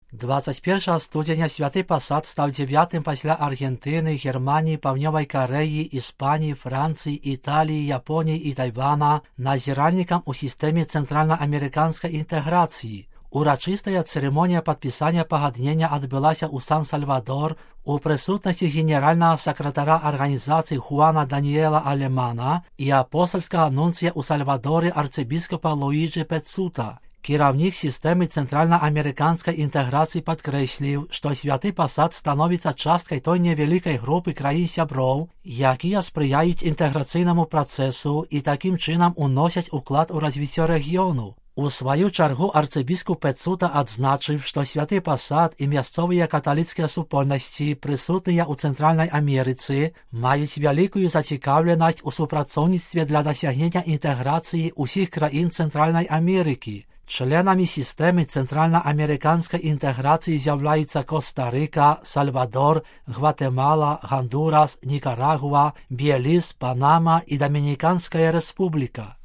21 студеня Святий Посад став 9-м після Аргентини, Германії, Південної Кореї, Іспанії, Франції, Італії, Японії і Тайвана назиральником у системі центральноамериканської інтеграції. Урочистая церемонія підписання погодження відбулася у Сан-Сальвадор у присутності генерального секретаря організації Хуана Даніела Алемана і апостольського нунція у Сальвадорі арцибіскопа Луїджі Пецута. Керівник системи центральноамериканської інтеграції підкреслив, що Святий Посад становиться часткою той невеликої групи країн-сябров, які сприяють інтеграційному процесу і таким чином уносять уклад у розвиття регіону. У свою чергу арцибіскоп Пецута відзначив, що Святий Посад і місцеві католицькі супольності, присутні у Центральній Америці, мають велику зацікавленість у співпрацівництві для досягнення інтеграції усіх країн Центральної Америки. Членами системи центральноамериканської інтеграції з'являються Коста-Рика, Сальвадор, Гватемала, Гондурас, Нікарагуа, Беліз, Панама і Домініканська Республіка.